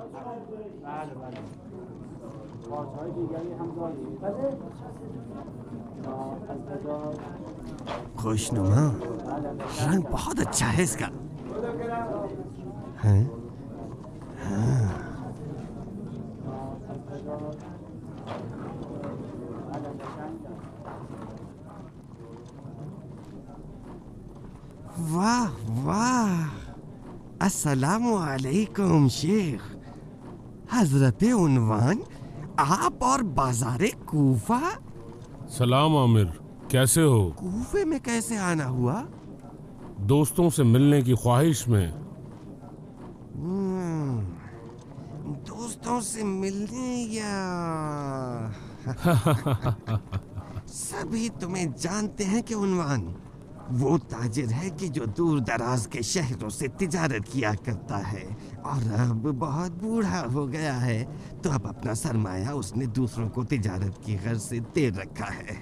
खुशनुमा, रंग बहुत अच्छा है इसका। हैं? हाँ। वाह वाह, अस्सलामु अलैकुम शेख। हजरत उन्वान, आप और बाजारे कूफा। सलाम आमिर, कैसे हो? कूफे में कैसे आना हुआ? दोस्तों से मिलने की ख्वाहिश में। दोस्तों से मिलने या सभी तुम्हें जानते हैं कि उन्वान वो ताजिर है कि जो दूर दराज के शहरों से तिजारत किया करता है और अब बहुत बूढ़ा हो गया है, तो अब अपना सरमाया उसने दूसरों को तिजारत की गर्ज से दे रखा है।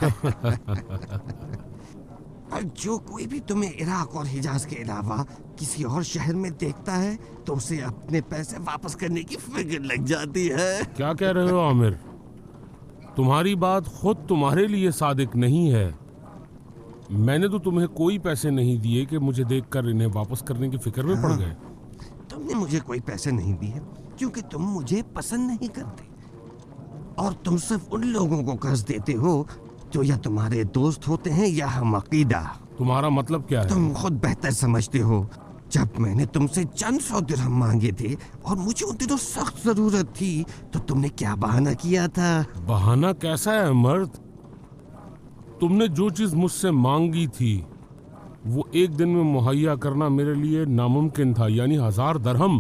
और जो कोई भी तुम्हें इराक और हिजाज के अलावा किसी और शहर में देखता है तो उसे अपने पैसे वापस करने की फिक्र लग जाती है। क्या कह रहे हो आमिर? तुम्हारी बात खुद तुम्हारे लिए सादिक नहीं है। मैंने तो तुम्हें कोई पैसे नहीं दिए कि मुझे देखकर इन्हें वापस करने की फिक्र में पड़ गए। तुमने मुझे कोई पैसे नहीं दिए क्योंकि तुम मुझे पसंद नहीं करते, और तुम सिर्फ उन लोगों को कर्ज देते हो जो या तुम्हारे दोस्त होते हैं या हम अकीदा। तुम्हारा मतलब क्या है? तुम खुद बेहतर समझते हो। जब मैंने तुमसे चंद 100 दिरहम मांगे थे और मुझे उन दिनों सख्त जरूरत थी, तो तुमने क्या बहाना किया था? बहाना कैसा है मर्द? तुमने जो चीज मुझसे मांगी थी वो एक दिन में मुहैया करना मेरे लिए नामुमकिन था, यानी 1000 दरहम।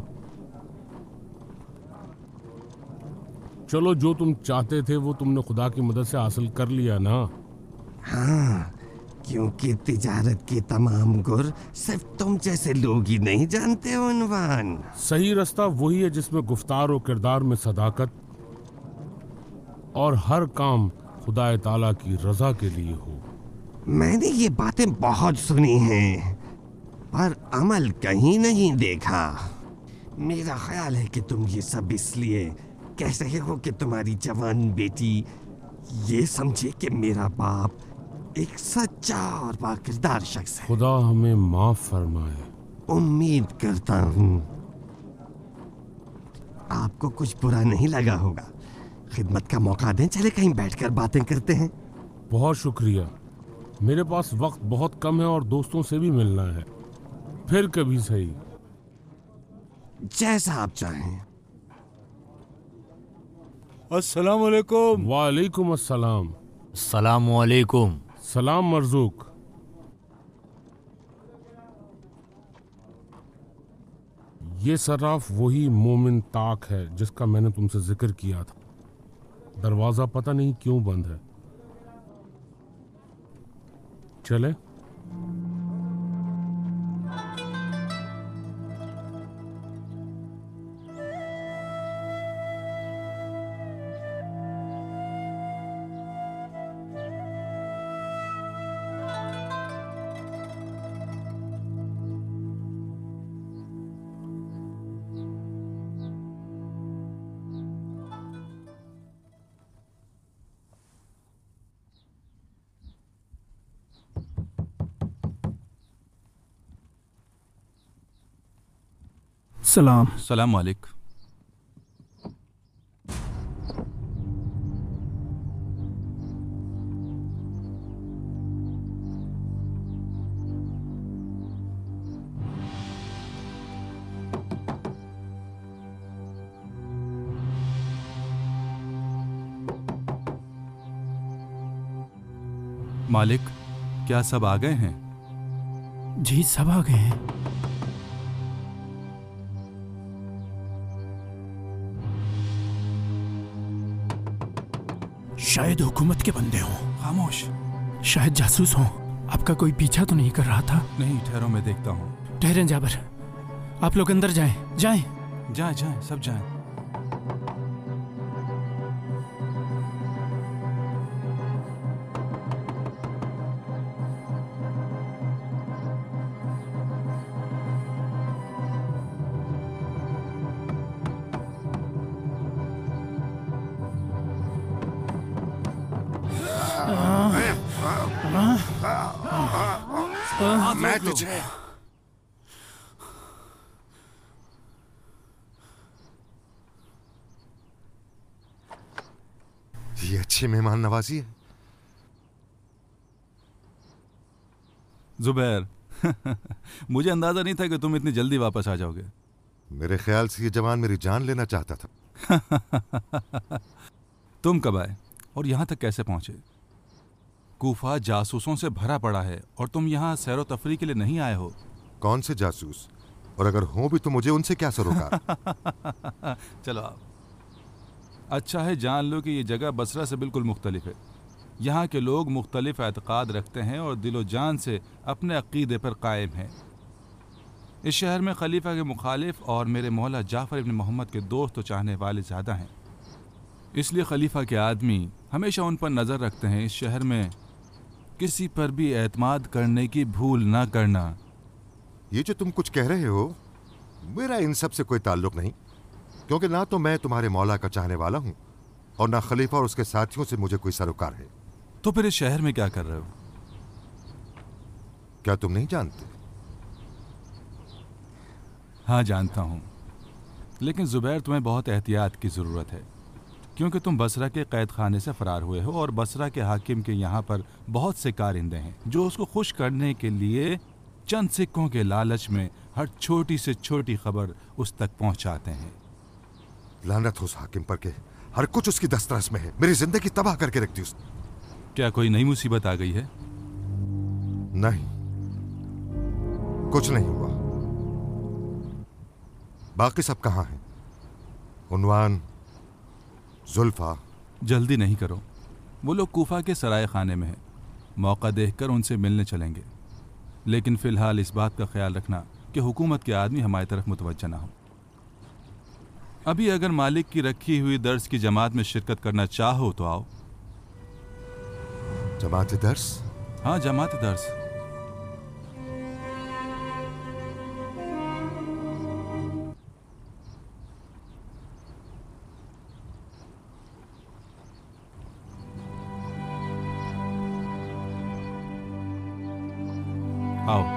चलो, जो तुम चाहते थे वो तुमने खुदा की मदद से हासिल कर लिया ना। हाँ, क्योंकि तिजारत के तमाम गुर सिर्फ तुम जैसे लोग ही नहीं जानते उन्वान। सही रास्ता वही है जिसमें गुफ्तार और किरदार में सदाकत और हर काम खुदा ताला की रजा के लिए हो। मैंने ये बातें बहुत सुनी हैं, पर अमल कहीं नहीं देखा। मेरा ख्याल है कि तुम ये सब इसलिए कह रहे हो कि तुम्हारी जवान बेटी ये समझे कि मेरा बाप एक सच्चा और बाकिरदार शख्स है। खुदा हमें माफ फरमाए। उम्मीद करता हूँ आपको कुछ बुरा नहीं लगा होगा। खिदमत का मौका दें, चले कहीं बैठकर बातें करते हैं। बहुत शुक्रिया, मेरे पास वक्त बहुत कम है और दोस्तों से भी मिलना है। फिर कभी सही। जैसा आप चाहें। अस्सलाम वालेकुम। वालेकुम अस्सलाम। अस्सलाम वालेकुम। सलाम मरजूक। ये सर्राफ वही मोमिन ताक है जिसका मैंने तुमसे जिक्र किया था। दरवाजा पता नहीं क्यों बंद है। चले? सलाम वालेकुम। मालिक, क्या सब आ गए हैं? जी, सब आ गए हैं। शायद हुकूमत के बंदे हों। खामोश। शायद जासूस हों। आपका कोई पीछा तो नहीं कर रहा था? नहीं, ठहरो, मैं देखता हूँ। ठहरें जाबर, आप लोग अंदर जाएं। जाएं। जाएं, जाएं, सब जाएं। मैं तुझे ये अच्छी मेहमान नवाजी है। जुबैर मुझे अंदाजा नहीं था कि तुम इतनी जल्दी वापस आ जाओगे। मेरे ख्याल से ये जवान मेरी जान लेना चाहता था। तुम कब आए और यहां तक कैसे पहुंचे? कूफा जासूसों से भरा पड़ा है और तुम यहाँ सैरो तफरी के लिए नहीं आए हो। कौन से जासूस? और अगर हों भी तो मुझे उनसे क्या सरोकार? चलो आप। अच्छा है जान लो कि ये जगह बसरा से बिल्कुल मुख्तलिफ है। यहाँ के लोग मुख्तलिफ एतक़ाद रखते हैं और दिलो जान से अपने अक़ीदे पर कायम हैं। इस शहर में खलीफा के मुखालिफ और मेरे मौला जाफ़र इब्न मोहम्मद के दोस्त तो चाहने वाले ज़्यादा हैं, इसलिए खलीफा के आदमी हमेशा उन पर नज़र रखते हैं। इस शहर में किसी पर भी एतमाद करने की भूल ना करना। ये जो तुम कुछ कह रहे हो, मेरा इन सब से कोई ताल्लुक नहीं, क्योंकि ना तो मैं तुम्हारे मौला का चाहने वाला हूं और ना खलीफा और उसके साथियों से मुझे कोई सरोकार है। तो फिर इस शहर में क्या कर रहे हो? क्या तुम नहीं जानते? हाँ जानता हूँ, लेकिन जुबैर तुम्हें बहुत एहतियात की ज़रूरत है, क्योंकि तुम बसरा के कैद खाने से फरार हुए हो और बसरा के हाकिम के यहाँ पर बहुत से कारिंदे हैं जो उसको खुश करने के लिए चंद सिक्कों के लालच में हर छोटी से छोटी खबर उस तक पहुँचाते हैं। लानत हो उस हाकिम पर के हर कुछ उसकी दस्तरस में है। मेरी जिंदगी तबाह करके रखती उसने। क्या कोई नई मुसीबत आ गई है? नहीं, कुछ नहीं हुआ। बाकी सब कहाँ हैं? उन्वान, जुल्फा? जल्दी नहीं करो, वो लोग कूफा के सराय खाने में हैं। मौका देखकर उनसे मिलने चलेंगे, लेकिन फ़िलहाल इस बात का ख्याल रखना कि हुकूमत के आदमी हमारी तरफ मुतवज्जह ना हो। अभी अगर मालिक की रखी हुई दर्स की जमात में शिरकत करना चाहो तो आओ। जमात दर्स? हाँ, जमात दर्स। आओ।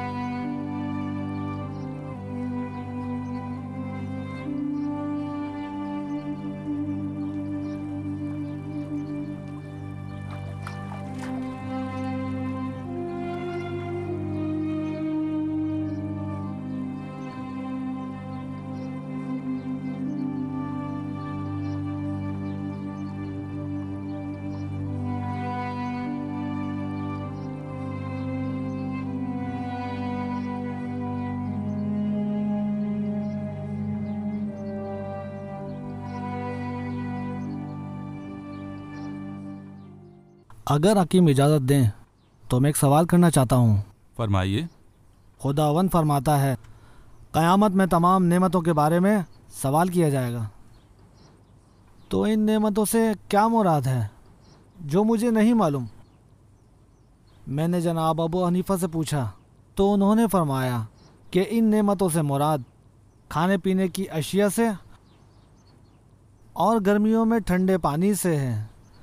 अगर हकीम इजाज़त दें तो मैं एक सवाल करना चाहता हूँ। फरमाइए। खुदावंद फरमाता है क़यामत में तमाम नेमतों के बारे में सवाल किया जाएगा, तो इन नेमतों से क्या मुराद है जो मुझे नहीं मालूम? मैंने जनाब अबू हनीफा से पूछा तो उन्होंने फरमाया कि इन नेमतों से मुराद खाने पीने की अशिया से और गर्मियों में ठंडे पानी से है।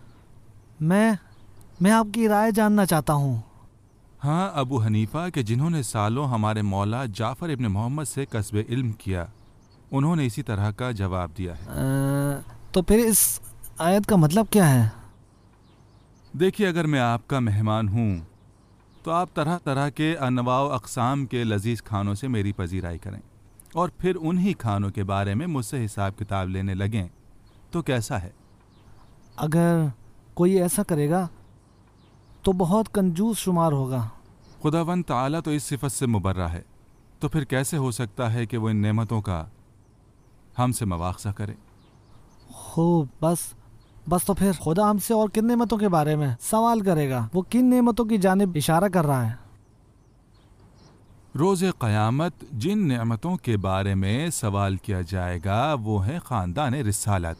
मैं आपकी राय जानना चाहता हूँ। हाँ अबू हनीफा के जिन्होंने सालों हमारे मौला जाफ़र इब्न मोहम्मद से कस्बे इल्म किया, उन्होंने इसी तरह का जवाब दिया है। तो फिर इस आयत का मतलब क्या है? देखिए, अगर मैं आपका मेहमान हूँ तो आप तरह तरह के अनवाव अक़साम के लजीज़ खानों से मेरी पजीराई करें और फिर उन्हीं खानों के बारे में मुझसे हिसाब किताब लेने लगें, तो कैसा है? अगर कोई ऐसा करेगा तो बहुत कंजूस शुमार होगा। खुदावंद ताला तो इस सिफत से मुबर्रा है, तो फिर कैसे हो सकता है कि वो इन नेमतों का हमसे मवाख़ज़ा करे? हो बस तो फिर खुदा हमसे और किन नेमतों के बारे में सवाल करेगा? वो किन नेमतों की जानिब इशारा कर रहा है? रोज़े क़यामत जिन नेमतों के बारे में सवाल किया जाएगा वो है ख़ानदान रिसालत।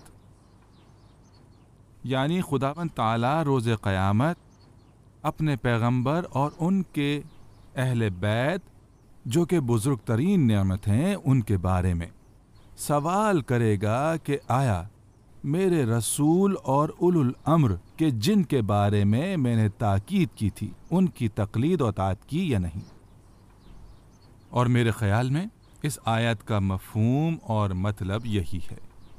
यानी खुदावंद ताला रोज़े क़यामत अपने पैगंबर और उनके अहले बैत जो कि बुज़ुर्ग तरीन नेमत हैं उनके बारे में सवाल करेगा कि आया मेरे रसूल और उलुल अम्र के जिनके बारे में मैंने ताकीद की थी उनकी तकलीद और ताअत की या नहीं। और मेरे ख्याल में इस आयत का मफहूम और मतलब यही है।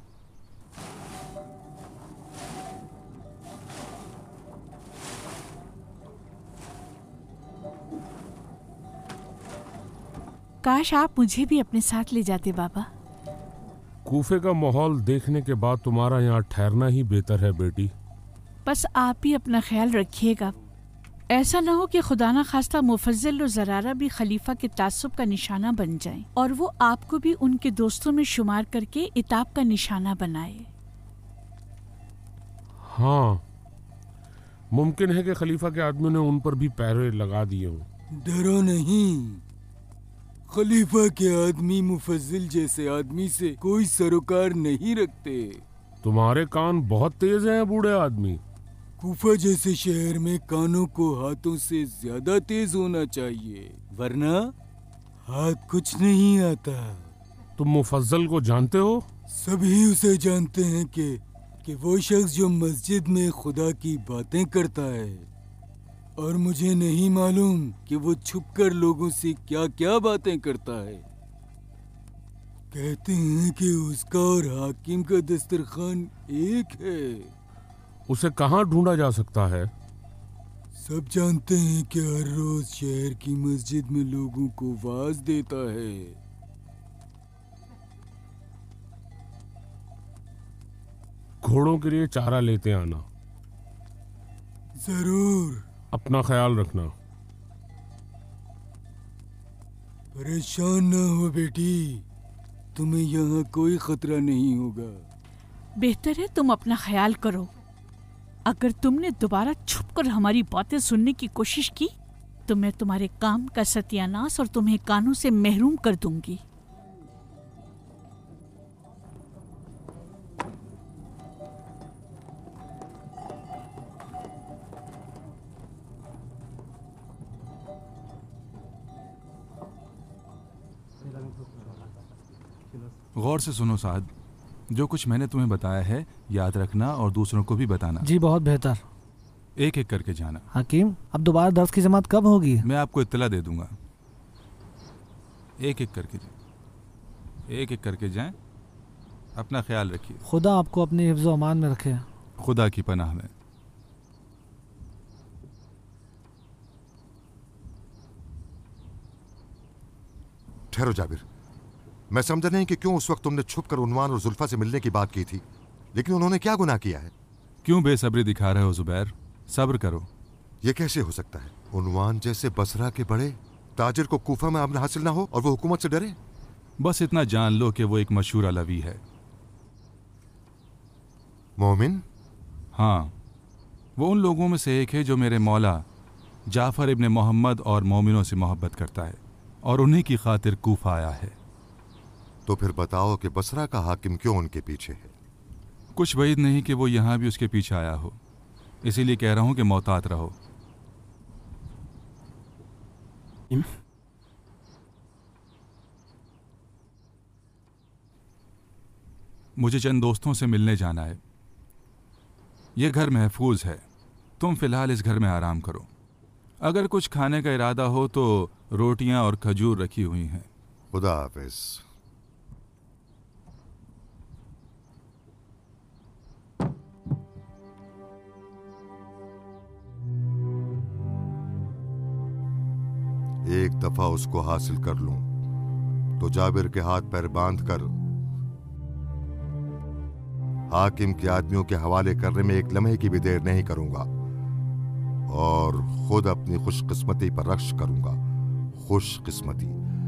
काश आप मुझे भी अपने साथ ले जाते बाबा। कूफे का माहौल देखने के बाद तुम्हारा यहाँ ठहरना ही बेहतर है बेटी। बस आप भी अपना ख्याल रखिएगा। ऐसा न हो कि खुदा न खास्ता मुफज्जल और ज़रारा भी खलीफा के तासुब का निशाना बन जाएं और वो आपको भी उनके दोस्तों में शुमार करके इताब का निशाना बनाए। हाँ, मुमकिन है कि खलीफा के आदमियों ने उन पर भी पहरे लगा दिए हों। डरो नहीं, खलीफा के आदमी मुफज्जिल जैसे आदमी से कोई सरोकार नहीं रखते। तुम्हारे कान बहुत तेज हैं बूढ़े आदमी। कूफा जैसे शहर में कानों को हाथों से ज्यादा तेज होना चाहिए, वरना हाथ कुछ नहीं आता। तुम मुफज्जल को जानते हो? सभी उसे जानते हैं कि वो शख्स जो मस्जिद में खुदा की बातें करता है, और मुझे नहीं मालूम कि वो छुपकर लोगों से क्या क्या बातें करता है। कहते हैं कि उसका और हाकिम का दस्तरखान एक है। उसे कहाँ ढूंढा जा सकता है? सब जानते हैं कि हर रोज शहर की मस्जिद में लोगों को वाज देता है। घोड़ों के लिए चारा लेते आना। जरूर। अपना ख्याल रखना। परेशान ना हो बेटी, तुम्हें यहाँ कोई खतरा नहीं होगा। बेहतर है तुम अपना ख्याल करो। अगर तुमने दोबारा छुपकर हमारी बातें सुनने की कोशिश की तो मैं तुम्हारे काम का सत्यानाश और तुम्हें कानों से महरूम कर दूंगी। गौर से सुनो साद, जो कुछ मैंने तुम्हें बताया है याद रखना और दूसरों को भी बताना। जी बहुत बेहतर। एक एक करके जाना। हकीम, अब दोबारा दर्स की जमात कब होगी? मैं आपको इत्तला दे दूंगा। एक एक करके जाएं। अपना ख्याल रखिए। खुदा आपको अपनी हिफ्ज़ व अमान में रखे। खुदा की पनाह में। ठहरो जाबिर, मैं समझा नहीं कि क्यों उस वक्त तुमने छुपकर उन्वान और जुल्फा से मिलने की बात की थी, लेकिन उन्होंने क्या गुनाह किया है? क्यों बेसब्री दिखा रहे हो जुबैर? सब्र करो। यह कैसे हो सकता है? उन्वान जैसे बसरा के बड़े ताजिर को कूफा में अमन हासिल ना हो और वो हुकूमत से डरे? बस इतना जान लो कि वो एक मशहूर अलवी है। मोमिन? हाँ, वो उन लोगों में से एक है जो मेरे मौला जाफर इब्न मोहम्मद और मोमिनों से मोहब्बत करता है और उन्हीं की खातिर कूफा आया है। तो फिर बताओ कि बसरा का हाकिम क्यों उनके पीछे है? कुछ वईद नहीं कि वो यहाँ भी उसके पीछे आया हो, इसीलिए कह रहा हूं कि मोहतात रहो। मुझे चंद दोस्तों से मिलने जाना है। यह घर महफूज है, तुम फिलहाल इस घर में आराम करो। अगर कुछ खाने का इरादा हो तो रोटियां और खजूर रखी हुई हैं। खुदा हाफिज। एक दफा उसको हासिल कर लूं तो जाबिर के हाथ पैर बांधकर हाकिम के आदमियों के हवाले करने में एक लम्हे की भी देर नहीं करूंगा और खुद अपनी खुशकिस्मती पर रक्श करूंगा। खुशकिस्मती।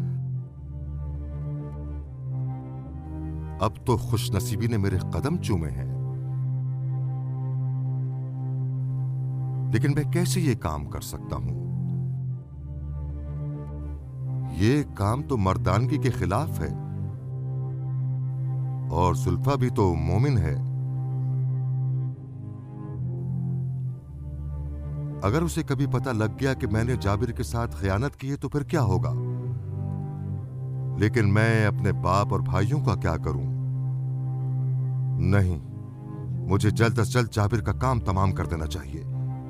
अब तो खुशनसीबी ने मेरे कदम चूमे हैं, लेकिन मैं कैसे ये काम कर सकता हूं? ये काम तो मर्दानगी के खिलाफ है और जुल्फा भी तो मोमिन है। अगर उसे कभी पता लग गया कि मैंने जाबिर के साथ खयानत की है तो फिर क्या होगा? लेकिन मैं अपने बाप और भाइयों का क्या करूं? नहीं, मुझे जल्द अज जल्द जाबिर का काम तमाम कर देना चाहिए।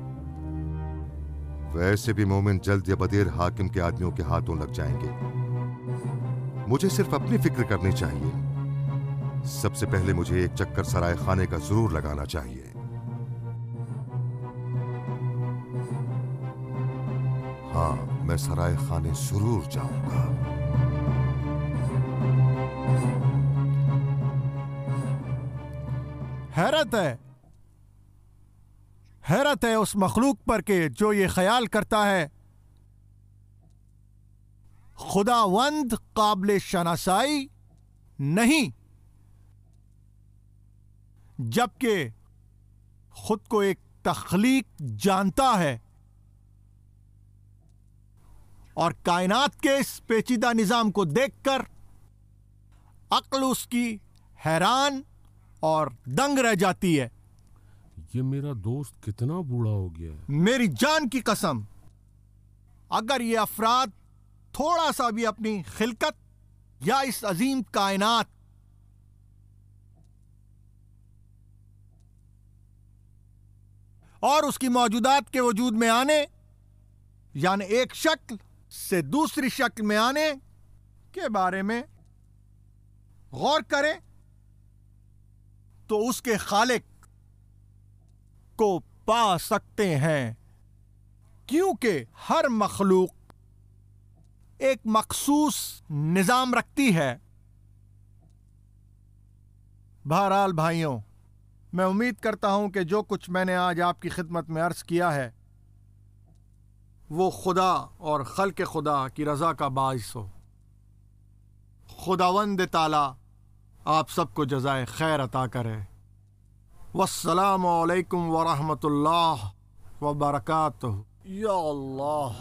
वैसे भी मोमिन जल्द या बदेर हाकिम के आदमियों के हाथों लग जाएंगे। मुझे सिर्फ अपनी फिक्र करनी चाहिए। सबसे पहले मुझे एक चक्कर सराय खाने का जरूर लगाना चाहिए। हाँ, मैं सराय खाने जरूर जाऊंगा। हैरत है उस मखलूक पर के जो ये ख्याल करता है खुदावंद काबिल शनासाई नहीं, जबकि खुद को एक तख्लीक जानता है और कायनात के इस पेचीदा निजाम को देखकर अक्ल उसकी हैरान और दंग रह जाती है। ये मेरा दोस्त कितना बूढ़ा हो गया है। मेरी जान की कसम, अगर ये अफराद थोड़ा सा भी अपनी खिलकत या इस अजीम कायनात और उसकी मौजूदात के वजूद में आने, यानी एक शक्ल से दूसरी शक्ल में आने के बारे में गौर करें, तो उसके खालिक को पा सकते हैं, क्योंकि हर मखलूक एक मखसूस निजाम रखती है। बहरहाल भाइयों, मैं उम्मीद करता हूं कि जो कुछ मैंने आज आपकी खिदमत में अर्ज किया है वो खुदा और खल्क़ खुदा की रजा का बाइस हो। खुदावंद ताला आप सबको जज़ाए खैर अता करे। वस्सलामु अलैकुम वरहमतुल्लाह वबरकातुहू। या अल्लाह।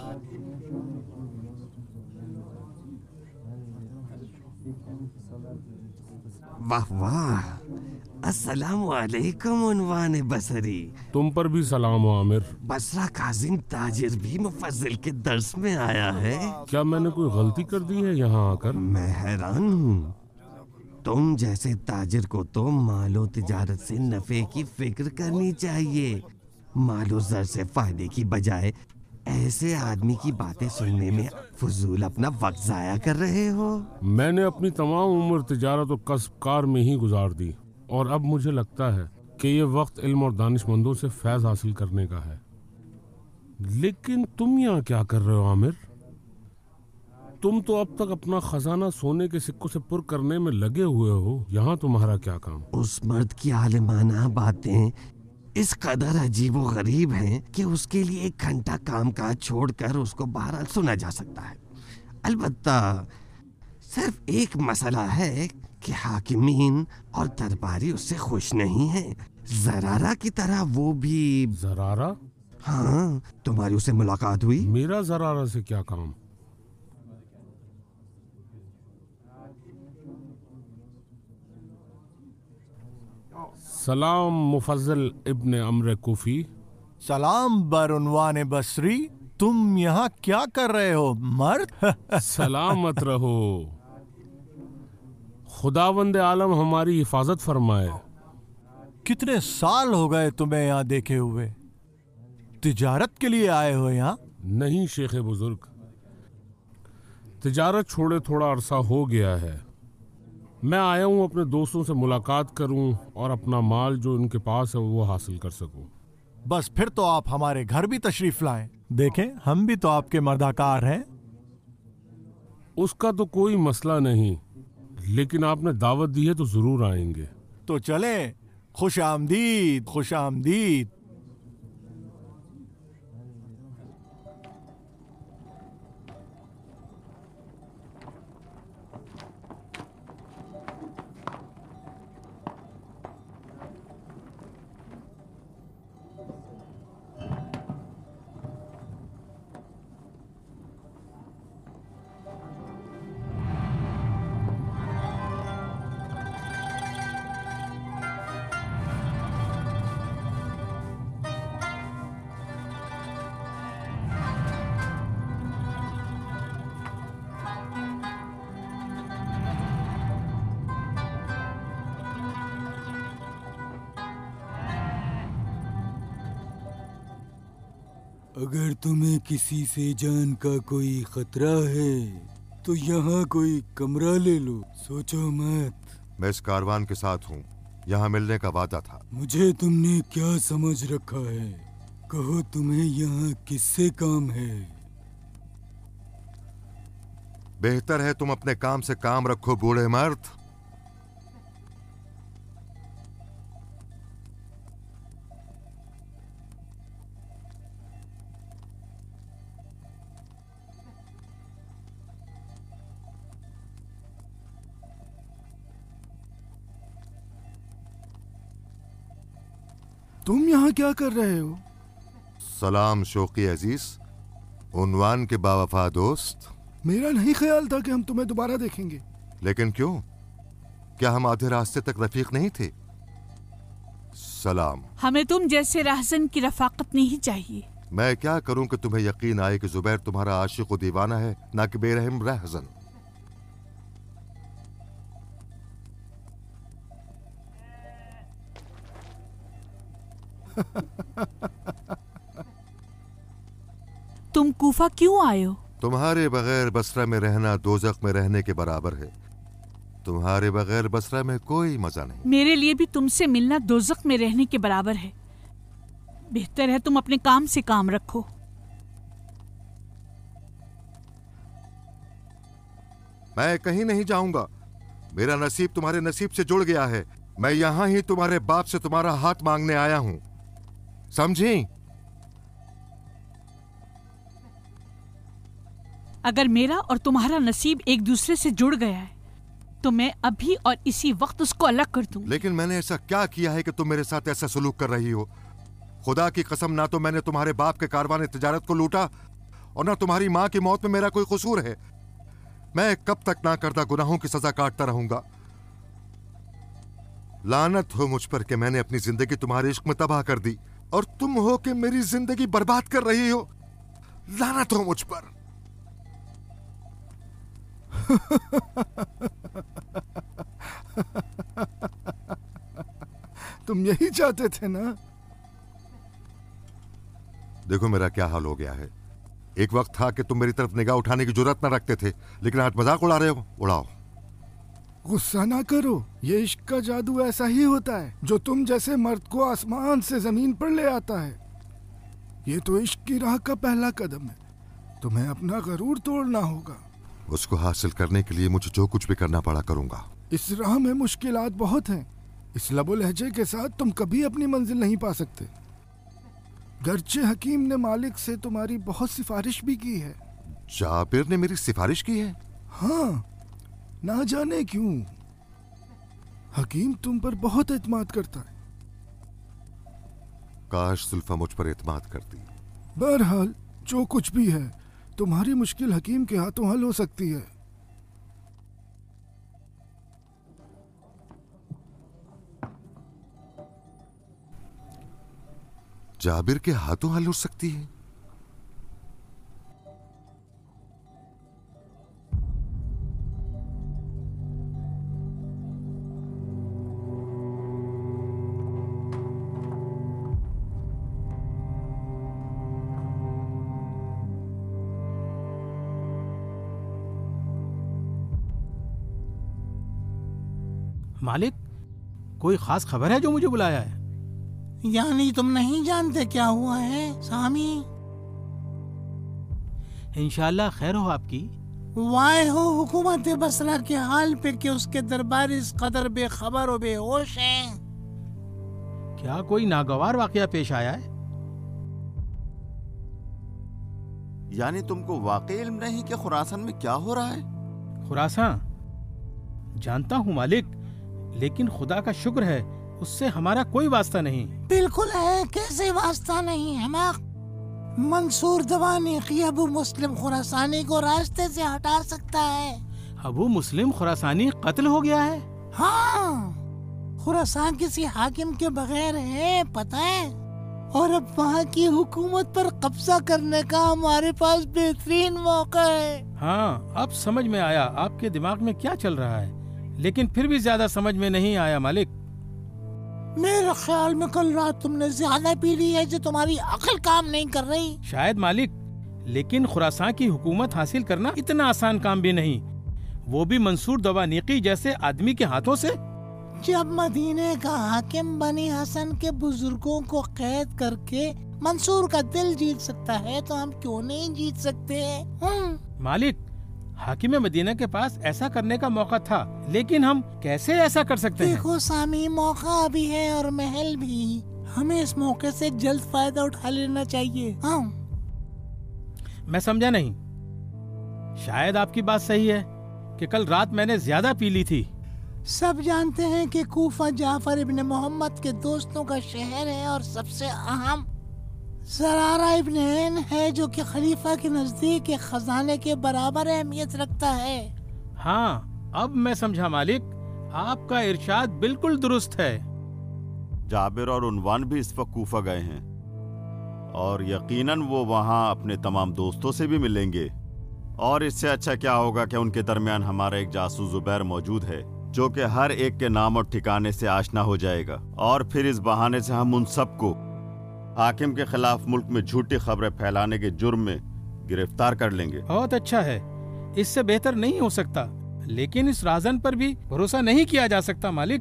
वाह वाह, अस्सलामु अलैकुम उन्वान बसरी। तुम पर भी सलाम हो आमिर। बसरा काजिम ताजिर भी मुफज्जिल के दर्स में आया है। क्या मैंने कोई गलती कर दी है यहाँ आकर? मैं हैरान हूँ। तुम जैसे ताजिर को तो मालो तिजारत से नफे की फिक्र करनी चाहिए। मालो जर से फायदे की बजाय ऐसे आदमी की बातें सुनने में फजूल अपना वक्त जाया कर रहे हो। मैंने अपनी तमाम उम्र तिजारत और कसबकार में ही गुजार दी, और अब मुझे लगता है कि ये वक्त इल्म और दानिशमंदों से फैज हासिल करने का है। लेकिन तुम यहाँ क्या कर रहे हो आमिर? तुम तो अब तक अपना खजाना सोने के सिक्कों से पुर करने में लगे हुए हो। यहाँ तुम्हारा क्या काम? उस मर्द की आलिमाना बातें इस कदर अजीब व गरीब हैं कि उसके लिए 1 घंटा काम काज छोड़कर उसको बहरहाल सुना जा सकता है। अलबत्ता सिर्फ एक मसला है कि हाकिमीन और दरबारी उससे खुश नहीं हैं। जरारा की तरह वो भी। जरारा? हाँ, तुम्हारी उससे मुलाकात हुई? मेरा जरारा से क्या काम? सलाम मुफज्जल इब्ने अम्र कुफी। सलाम बरुनवान बसरी। तुम यहाँ क्या कर रहे हो मर्द? सलामत रहो। खुदावंद आलम हमारी हिफाजत फरमाए। कितने साल हो गए तुम्हें यहाँ देखे हुए? तिजारत के लिए आए हो यहाँ? नहीं शेख बुजुर्ग, तिजारत छोड़े थोड़ा अरसा हो गया है। मैं आया हूँ अपने दोस्तों से मुलाकात करूँ और अपना माल जो उनके पास है वो हासिल कर सकूँ। बस फिर तो आप हमारे घर भी तशरीफ लाएं। देखें, हम भी तो आपके मर्दाकार हैं। उसका तो कोई मसला नहीं, लेकिन आपने दावत दी है तो जरूर आएंगे। तो चले। खुश आमदीद, खुश आमदीद। अगर तुम्हें किसी से जान का कोई खतरा है तो यहाँ कोई कमरा ले लो, सोचो मत। मैं इस कारवान के साथ हूँ, यहाँ मिलने का वादा था। मुझे तुमने क्या समझ रखा है? कहो तुम्हें यहाँ किससे काम है? बेहतर है तुम अपने काम से काम रखो बूढ़े मर्द। तुम यहाँ क्या कर रहे हो? सलाम शौकी अजीज, उन्वान के बावफा दोस्त। मेरा नहीं ख्याल था कि हम तुम्हें दोबारा देखेंगे। लेकिन क्यों? क्या हम आधे रास्ते तक रफीक नहीं थे? सलाम। हमें तुम जैसे राहजन की रफाकत नहीं चाहिए। मैं क्या करूं कि तुम्हें यकीन आए कि जुबैर तुम्हारा आशिक व दीवाना है, ना कि बेरहम रहजन। तुम कूफा क्यों आए हो? तुम्हारे बगैर बसरा में रहना दोजख में रहने के बराबर है। तुम्हारे बगैर बसरा में कोई मजा नहीं। मेरे लिए भी तुमसे मिलना दोजख में रहने के बराबर है। बेहतर है तुम अपने काम से काम रखो। मैं कहीं नहीं जाऊंगा। मेरा नसीब तुम्हारे नसीब से जुड़ गया है। मैं यहां ही तुम्हारे बाप से तुम्हारा हाथ मांगने आया हूं, समझी? अगर मेरा और तुम्हारा नसीब एक दूसरे से जुड़ गया है तो मैं अभी और इसी वक्त उसको अलग कर दूं। लेकिन मैंने ऐसा क्या किया है कि तुम मेरे साथ ऐसा सलूक कर रही हो? खुदा की कसम, ना तो मैंने तुम्हारे बाप के कारवाने तिजारत को लूटा और ना तुम्हारी माँ की मौत में मेरा कोई कसूर है। मैं कब तक ना करदा गुनाहों की सजा काटता रहूंगा? लानत हो मुझ पर कि मैंने अपनी जिंदगी तुम्हारे इश्क में तबाह कर दी और तुम हो कि मेरी जिंदगी बर्बाद कर रही हो। लानत हो मुझ पर। तुम यही चाहते थे ना? देखो मेरा क्या हाल हो गया है। एक वक्त था कि तुम मेरी तरफ निगाह उठाने की जुर्रत न रखते थे, लेकिन आज मजाक उड़ा रहे हो। उड़ाओ। गुस्सा ना करो, ये इश्क का जादू ऐसा ही होता है जो तुम जैसे मर्द को आसमान से जमीन पर ले आता है। ये तो इश्क की राह का पहला कदम है। तुम्हें अपना गरूर तोड़ना होगा। उसको हासिल करने के लिए मुझे जो कुछ भी करना पड़ा करूंगा। इस राह में मुश्किलात बहुत हैं। इस लबो लहजे के साथ तुम कभी अपनी मंजिल नहीं पा सकते। गर्चे हकीम ने मालिक से तुम्हारी बहुत सिफारिश भी की है। जाबिर ने मेरी सिफारिश की है? हाँ, ना जाने क्यों। हकीम तुम पर बहुत एतमाद करता है। काश जुल्फा मुझ पर एतमाद करती। बहरहाल जो कुछ भी है, तुम्हारी मुश्किल हकीम के हाथों हल हो सकती है। जाबिर के हाथों हल हो सकती है? मालिक, कोई खास खबर है जो मुझे बुलाया है? यानी तुम नहीं जानते क्या हुआ है सामी? इंशाल्लाह खैर हो आपकी। वाय हो हुकूमत बसरा के हाल पे कि उसके दरबार इस कदर बेखबर और बेहोश हैं। क्या कोई नागवार वाकया पेश आया है? यानी तुमको वाकई इल्म नहीं कि खुरासान में क्या हो रहा है? खुरासान जानता हूँ मालिक, लेकिन खुदा का शुक्र है उससे हमारा कोई वास्ता नहीं। बिल्कुल है, कैसे वास्ता नहीं है? मंसूर दवानी की अबू मुस्लिम खुरासानी को रास्ते से हटा सकता है। अबू मुस्लिम खुरासानी कत्ल हो गया है? हाँ, खुरासान किसी हाकिम के बगैर है, पता है? और अब वहाँ की हुकूमत पर कब्जा करने का हमारे पास बेहतरीन मौका है। हाँ, अब समझ में आया आपके दिमाग में क्या चल रहा है, लेकिन फिर भी ज्यादा समझ में नहीं आया मालिक। मेरे मेरे ख्याल में कल रात तुमने ज्यादा पी ली है जो तुम्हारी अकल काम नहीं कर रही। शायद मालिक, लेकिन खुरासान की हुकूमत हासिल करना इतना आसान काम भी नहीं, वो भी मंसूर दवानीकी जैसे आदमी के हाथों से। जब मदीने का हाकिम बनी हसन के बुजुर्गों को कैद करके मंसूर का दिल जीत सकता है तो हम क्यों नहीं जीत सकते? मालिक, हाकिम मदीना के पास ऐसा करने का मौका था, लेकिन हम कैसे ऐसा कर सकते हैं? देखो सामी, मौका भी है और महल भी। हमें इस मौके से जल्द फायदा उठा लेना चाहिए। हाँ। मैं समझा नहीं। शायद आपकी बात सही है कि कल रात मैंने ज्यादा पी ली थी। सब जानते हैं कि कूफा जाफर इब्न मोहम्मद के दोस्तों का शहर है और सबसे अहम ज़रारा इब्न ऐन है जो कि खलीफा के नजदीक एक खजाने के बराबर अहमियत रखता है। हाँ, अब मैं समझा मालिक, आपका इरशाद बिल्कुल दुरुस्त है। जाबिर और उनवान भी इस वक्त कूफा गए हैं और यकीनन वो वहाँ अपने तमाम दोस्तों से भी मिलेंगे। और इससे अच्छा क्या होगा कि उनके दरमियान हमारा एक जासूस जुबैर मौजूद है जो कि हर एक के नाम और ठिकाने से आशना हो जाएगा, और फिर इस बहाने से हम उन सबको हाकिम के खिलाफ मुल्क में झूठी खबरें फैलाने के जुर्म में गिरफ्तार कर लेंगे। बहुत अच्छा है, इससे बेहतर नहीं हो सकता, लेकिन इस राजन पर भी भरोसा नहीं किया जा सकता मालिक।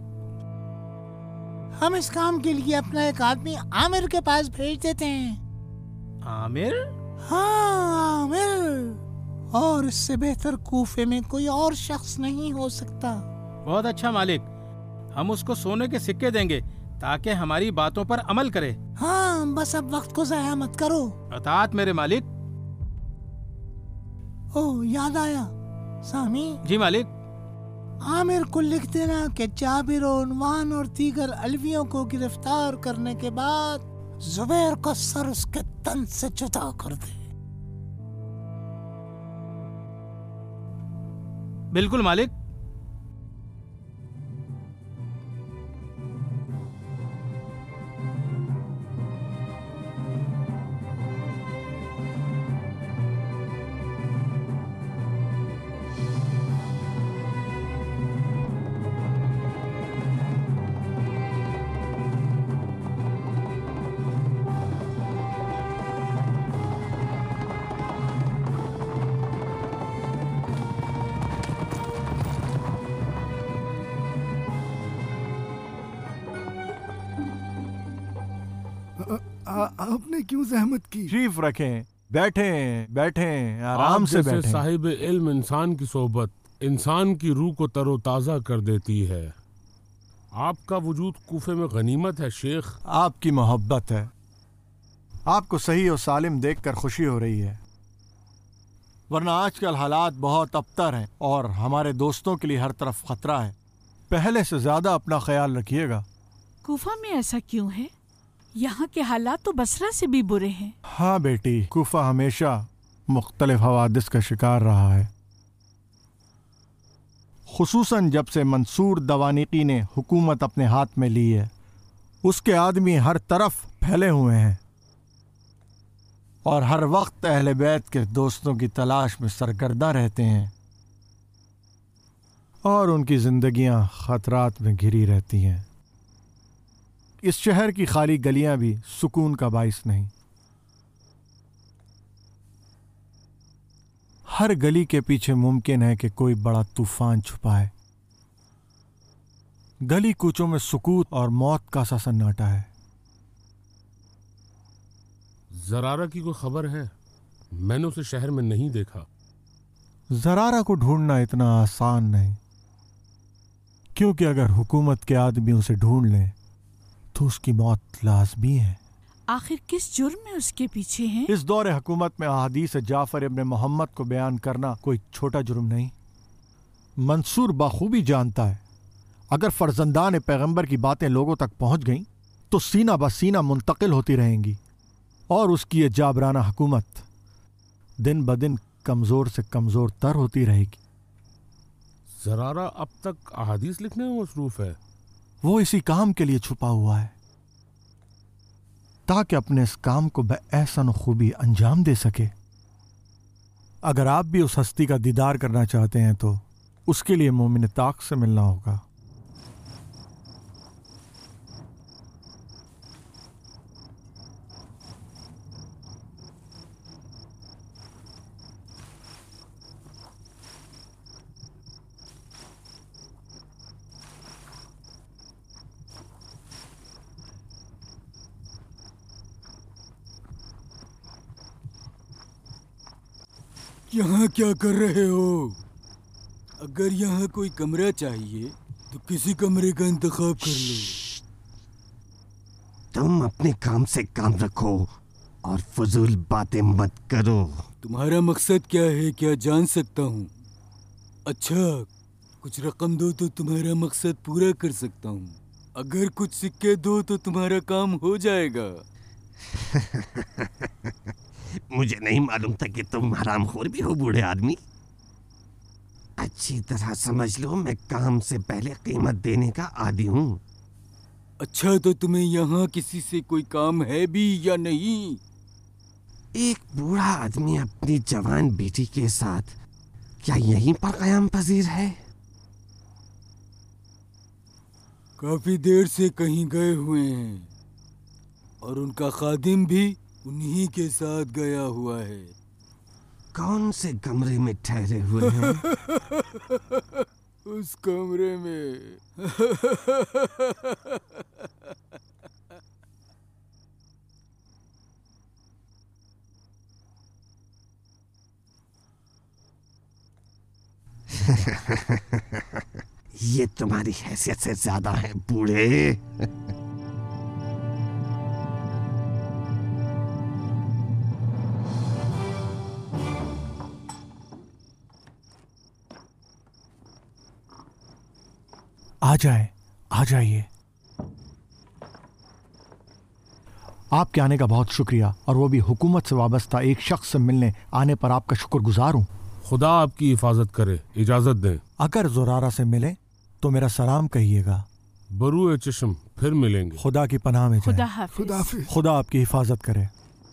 हम इस काम के लिए अपना एक आदमी आमिर के पास भेज देते हैं। आमिर? हाँ, आमिर। और इससे बेहतर कूफे में कोई और शख्स नहीं हो सकता। बहुत अच्छा मालिक, हम उसको सोने के सिक्के देंगे ताकि हमारी बातों पर अमल करे। हाँ, बस अब वक्त को जाया मत करो। अतात मेरे मालिक। ओह, याद आया सामी। जी मालिक। आमिर को लिख देना कि जाबिर और उनवान और दीगर अलवियों को गिरफ्तार करने के बाद जुबैर का सर उसके तन से जुदा कर दे। बिल्कुल मालिक। आपने क्यों जहमत की? शरीफ रखें, बैठें बैठें, आराम से बैठें। साहिब इल्म इंसान की सोहबत इंसान की रूह को तरोताज़ा कर देती है। आपका वजूद कूफे में गनीमत है शेख। आपकी मोहब्बत है। आपको सही और सालिम देखकर खुशी हो रही है, वरना आजकल हालात बहुत अबतर हैं और हमारे दोस्तों के लिए हर तरफ खतरा है। पहले से ज्यादा अपना ख्याल रखिएगा। कूफा में ऐसा क्यों है? यहाँ के हालात तो बसरा से भी बुरे हैं। हाँ बेटी, कूफा हमेशा मुख्तलिफ हवादिस का शिकार रहा है, खुसूसन जब से मंसूर दवानीकी ने हुकूमत अपने हाथ में ली है। उसके आदमी हर तरफ फैले हुए हैं और हर वक्त अहले बैत के दोस्तों की तलाश में सरगर्दा रहते हैं और उनकी जिंदगियां खतरात में घिरी रहती हैं। इस शहर की खाली गलियां भी सुकून का बाइस नहीं। हर गली के पीछे मुमकिन है कि कोई बड़ा तूफान छुपा है। गली कूचों में सुकूत और मौत का सा सन्नाटा है। ज़रारा की कोई खबर है? मैंने उसे शहर में नहीं देखा। ज़रारा को ढूंढना इतना आसान नहीं, क्योंकि अगर हुकूमत के आदमी उसे ढूंढ लें तो उसकी मौत लाज़मी है। आखिर किस जुर्म में उसके पीछे हैं? इस दौरे हुकूमत में अहादीस जाफर इब्न मोहम्मद को बयान करना कोई छोटा जुर्म नहीं। मंसूर बाखूबी जानता है अगर फर्जंदान पैगंबर की बातें लोगों तक पहुंच गईं तो सीना ब सीना मुंतकिल होती रहेंगी और उसकी ये जाबराना हुकूमत दिन ब दिन कमज़ोर से कमज़ोर तर होती रहेगी। ज़रारा अब तक अहादीस लिखने में मसरूफ है। वो इसी काम के लिए छुपा हुआ है ताकि अपने इस काम को बेअहसन खूबी अंजाम दे सके। अगर आप भी उस हस्ती का दीदार करना चाहते हैं तो उसके लिए मोमिन ताक से मिलना होगा। यहाँ क्या कर रहे हो? अगर यहाँ कोई कमरा चाहिए तो किसी कमरे का इंतखाब कर लो। तुम अपने काम से काम रखो और फजूल बातें मत करो। तुम्हारा मकसद क्या है, क्या जान सकता हूँ? अच्छा, कुछ रकम दो तो तुम्हारा मकसद पूरा कर सकता हूँ। अगर कुछ सिक्के दो तो तुम्हारा काम हो जाएगा। मुझे नहीं मालूम था कि तुम हरामखोर भी हो बूढ़े आदमी। अच्छी तरह समझ लो, मैं काम से पहले कीमत देने का आदी हूँ। अच्छा, तो तुम्हें यहाँ किसी से कोई काम है भी या नहीं? एक बूढ़ा आदमी अपनी जवान बेटी के साथ क्या यहीं पर क़याम पजीर है? काफी देर से कहीं गए हुए हैं और उनका खादिम भी उन्हीं के साथ गया हुआ है। कौन से कमरे में ठहरे हुए हैं? उस कमरे में। ये तुम्हारी हैसियत से ज्यादा है बूढ़े। आ जाइए। आपके आने का बहुत शुक्रिया, और वो भी हुकूमत से वाबस्ता एक शख्स से मिलने आने पर आपका शुक्रगुजार हूँ। खुदा आपकी हिफाजत करे। इजाजत दें। अगर ज़ुरारा से मिले तो मेरा सलाम कहिएगा। बरूए चश्म, फिर मिलेंगे। खुदा की पनाह में खुदा जाएं। हाफिज। खुदा आपकी हिफाजत करे।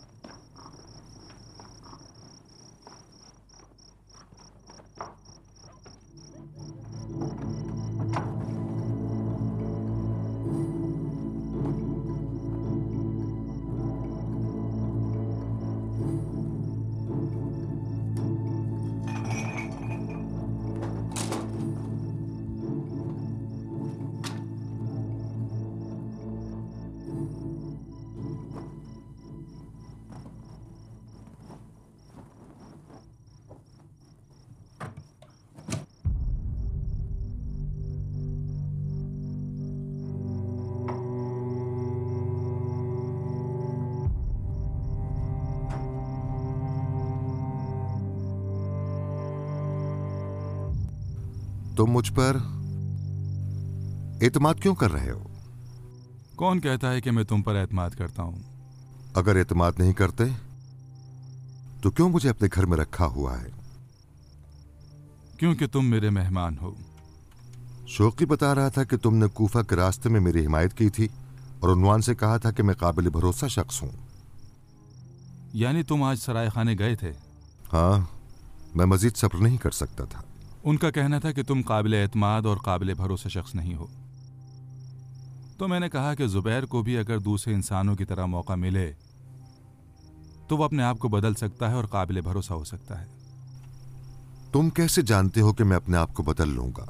तुम मुझ पर एतमाद क्यों कर रहे हो? कौन कहता है कि मैं तुम पर एतमाद करता हूं? अगर एतमाद नहीं करते तो क्यों मुझे अपने घर में रखा हुआ है? क्योंकि तुम मेरे मेहमान हो। शौकी बता रहा था कि तुमने कूफा के रास्ते में मेरी हिमायत की थी और उन्वान से कहा था कि मैं काबिल भरोसा शख्स हूं। यानी तुम आज सराय खाने गए थे? हाँ, मैं मजीद सब्र नहीं कर सकता था। उनका कहना था कि तुम काबिल एतमाद और काबिल भरोसा शख्स नहीं हो। तो मैंने कहा कि जुबैर को भी अगर दूसरे इंसानों की तरह मौका मिले तो वो अपने आप को बदल सकता है और काबिल भरोसा हो सकता है। तुम कैसे जानते हो कि मैं अपने आप को बदल लूंगा?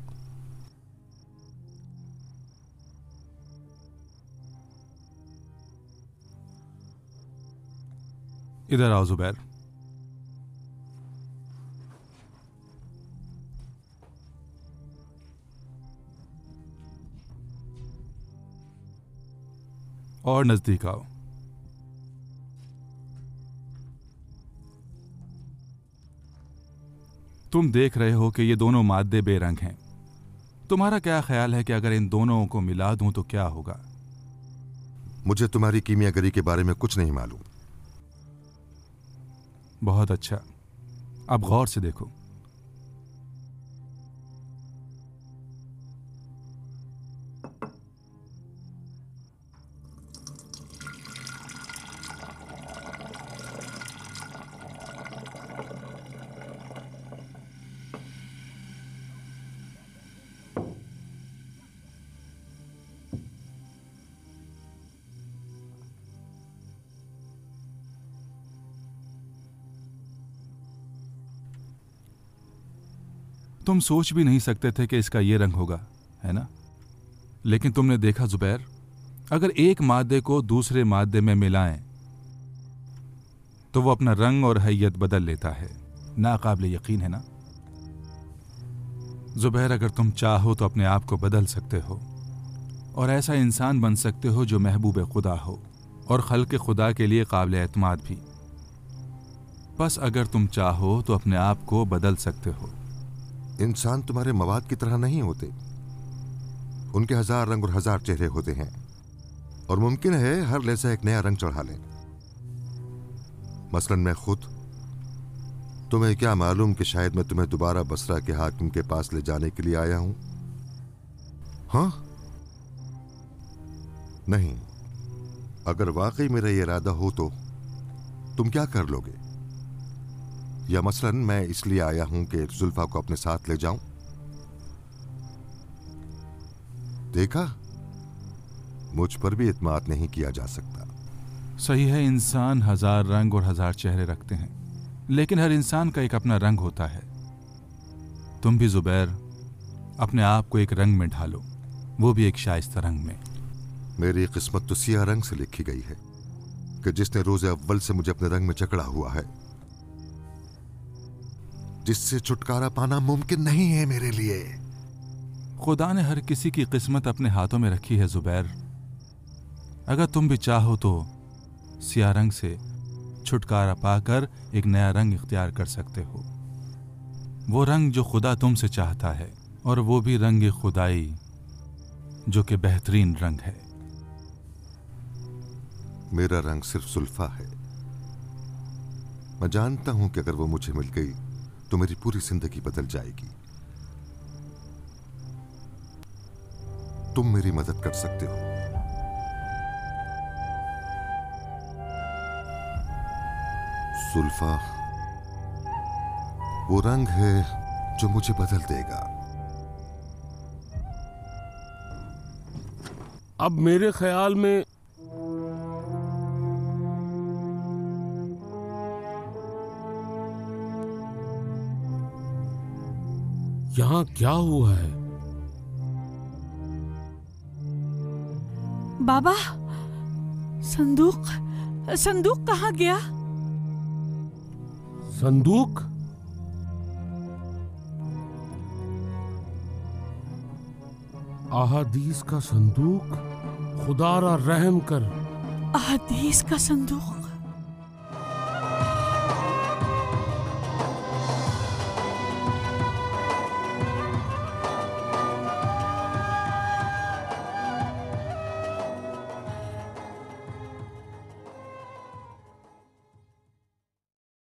इधर आओ जुबैर। और नजदीक आओ। तुम देख रहे हो कि ये दोनों मादे बेरंग हैं। तुम्हारा क्या ख्याल है कि अगर इन दोनों को मिला दूं तो क्या होगा? मुझे तुम्हारी कीमियागरी के बारे में कुछ नहीं मालूम। बहुत अच्छा, अब गौर से देखो। तुम सोच भी नहीं सकते थे कि इसका यह रंग होगा, है ना? लेकिन तुमने देखा जुबैर, अगर एक मादे को दूसरे मादे में मिलाएं तो वो अपना रंग और हैयत बदल लेता है। नाकाबिले यकीन है ना? जुबैर, अगर तुम चाहो तो अपने आप को बदल सकते हो और ऐसा इंसान बन सकते हो जो महबूब खुदा हो और खल्क़ खुदा के लिए काबिल एतमाद भी। बस अगर तुम चाहो तो अपने आप को बदल सकते हो। इंसान तुम्हारे मवाद की तरह नहीं होते। उनके 1000 रंग और 1000 चेहरे होते हैं और मुमकिन है हर लहजा एक नया रंग चढ़ा लें। मसलन मैं खुद, तुम्हें क्या मालूम कि शायद मैं तुम्हें दोबारा बसरा के हाकिम के पास ले जाने के लिए आया हूं? हाँ? नहीं। अगर वाकई मेरा ये इरादा हो तो तुम क्या कर लोगे? या मसलन मैं इसलिए आया हूं कि जुल्फा को अपने साथ ले जाऊं? देखा, मुझ पर भी इत्मीनान नहीं किया जा सकता। सही है, इंसान 1000 रंग और 1000 चेहरे रखते हैं, लेकिन हर इंसान का एक अपना रंग होता है। तुम भी जुबैर अपने आप को एक रंग में ढालो, वो भी एक शाइस्ता रंग में। मेरी किस्मत तो सियाह रंग से लिखी गई है कि जिसने रोज़े अव्वल से मुझे अपने रंग में जकड़ा हुआ है, जिससे छुटकारा पाना मुमकिन नहीं है मेरे लिए। खुदा ने हर किसी की किस्मत अपने हाथों में रखी है जुबैर। अगर तुम भी चाहो तो सियाह रंग से छुटकारा पाकर एक नया रंग इख्तियार कर सकते हो, वो रंग जो खुदा तुमसे चाहता है, और वो भी रंग खुदाई जो कि बेहतरीन रंग है। मेरा रंग सिर्फ जुल्फा है। मैं जानता हूं कि अगर वो मुझे मिल गई तो मेरी पूरी जिंदगी बदल जाएगी। तुम मेरी मदद कर सकते हो। जुल्फा वो रंग है जो मुझे बदल देगा। अब मेरे ख्याल में यहाँ क्या हुआ है? बाबा, संदूक संदूक कहाँ गया? संदूक? अहादीस का संदूक? खुदारा रहम कर। अहादीस का संदूक?